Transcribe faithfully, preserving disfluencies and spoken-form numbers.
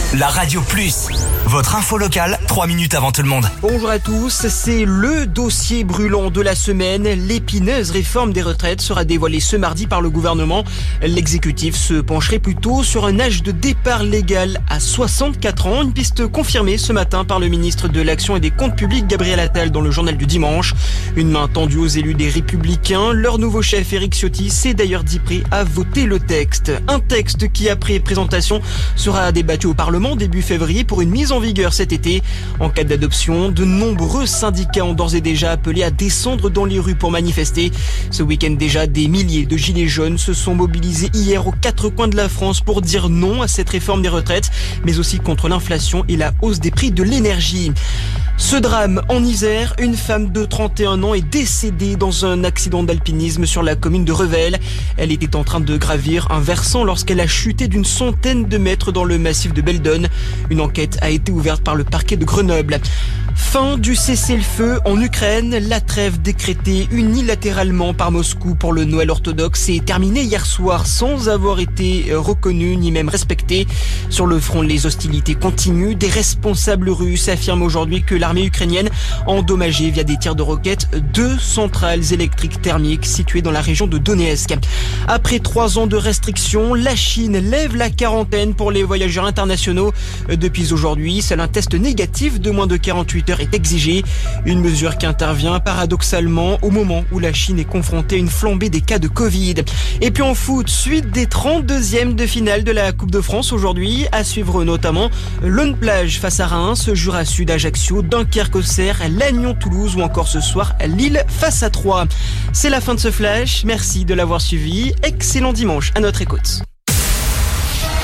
La Radio Plus, votre info locale, trois minutes avant tout le monde. Bonjour à tous, c'est le dossier brûlant de la semaine. L'épineuse réforme des retraites sera dévoilée ce mardi par le gouvernement. L'exécutif se pencherait plutôt sur un âge de départ légal à soixante-quatre ans. Une piste confirmée ce matin par le ministre de l'Action et des Comptes Publics, Gabriel Attal, dans le journal du dimanche. Une main tendue aux élus des Républicains. Leur nouveau chef, Éric Ciotti, s'est d'ailleurs dit prêt à voter le texte. Un texte qui, après présentation, sera débattu au Parlement début février pour une mise en vigueur cet été. En cas d'adoption, de nombreux syndicats ont d'ores et déjà appelé à descendre dans les rues pour manifester. Ce week-end déjà, des milliers de gilets jaunes se sont mobilisés hier aux quatre coins de la France pour dire non à cette réforme des retraites, mais aussi contre l'inflation et la hausse des prix de l'énergie. Ce drame en Isère, une femme de trente et un ans est décédée dans un accident d'alpinisme sur la commune de Revel. Elle était en train de gravir un versant lorsqu'elle a chuté d'une centaine de mètres dans le massif de Beldon. Une enquête a été ouverte par le parquet de Grenoble. Fin du cessez-le-feu en Ukraine. La trêve décrétée unilatéralement par Moscou pour le Noël orthodoxe est terminée hier soir sans avoir été reconnue ni même respectée. Sur le front, les hostilités continuent. Des responsables russes affirment aujourd'hui que l'armée ukrainienne a endommagé via des tirs de roquettes deux centrales électriques thermiques situées dans la région de Donetsk. Après trois ans de restrictions, la Chine lève la quarantaine pour les voyageurs internationaux. Depuis aujourd'hui, seul un test négatif de moins de quarante-huit heures est exigé. Une mesure qui intervient paradoxalement au moment où la Chine est confrontée à une flambée des cas de Covid. Et puis en foot, suite des trente-deuxièmes de finale de la Coupe de France aujourd'hui. À suivre notamment Lone Plage face à Reims, Jura Sud Ajaccio, Dunkerque-Auxerre, Lannion-Toulouse ou encore ce soir Lille face à Troyes. C'est la fin de ce flash. Merci de l'avoir suivi. Excellent dimanche à notre écoute.